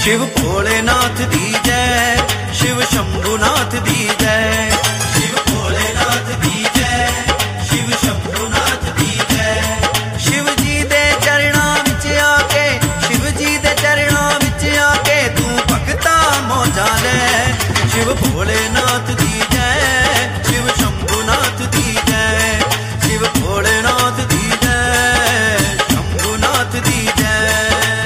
शिव भोलेनाथ दी जय, शिव शंभुनाथ दी जय। शिव भोलेनाथ दी जय, शिव शंभुनाथ दी जय। शिव जी दे चरणां विच आके, शिव जी दे चरणां विच आके तू भगता मौजां ले। शिव भोलेनाथ दी जय, शिव शंभुनाथ दी जय। शिव भोलेनाथ दी जय, शंभुनाथ दी जय।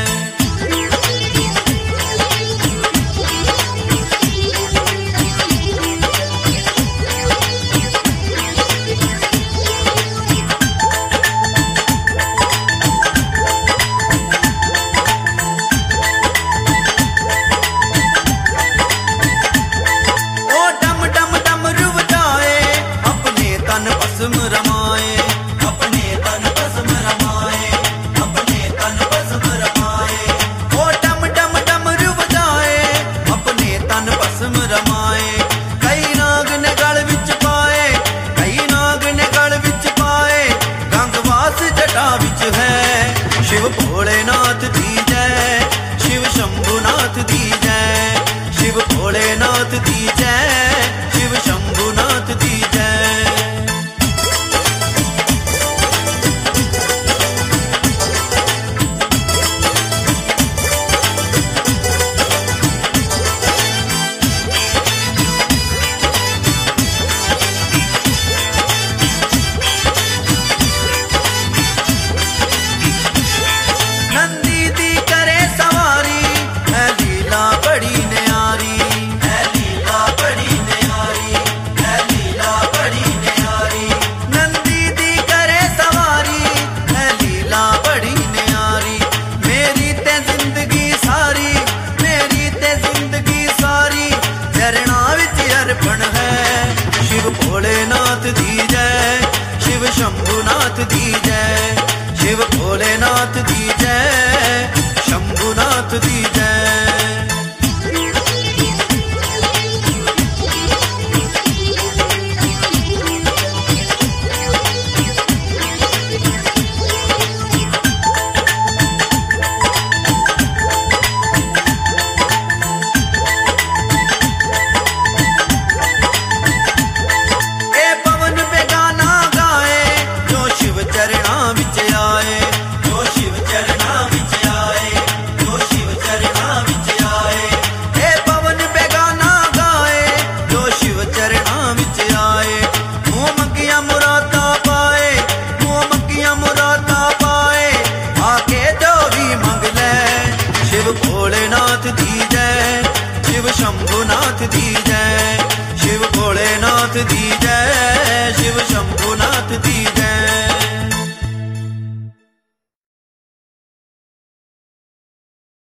रमाए अपने तन भस्म रमाए, अपने तन भस्म रमाए। ओ डम डम डमरू बजाए, अपने तन भस्म रमाए। कई नाग ने गल विच पाए, कई नाग ने गल विच पाए। गंगवास जटा विच है। शिव भोलेनाथ दी जय, शिव शंभुनाथ दी जय। शिव भोलेनाथ दी जय, शिव शंभुनाथ दी जय। शिव भोलेनाथ दी जय, शिव शंभुनाथ दी जय। शिव भोलेनाथ दी जय, शंभुनाथ दी जय। शिव भोलेनाथ दी जय, शिव शंभुनाथ दी जय। शिव भोलेनाथ दी जय, शिव शंभुनाथ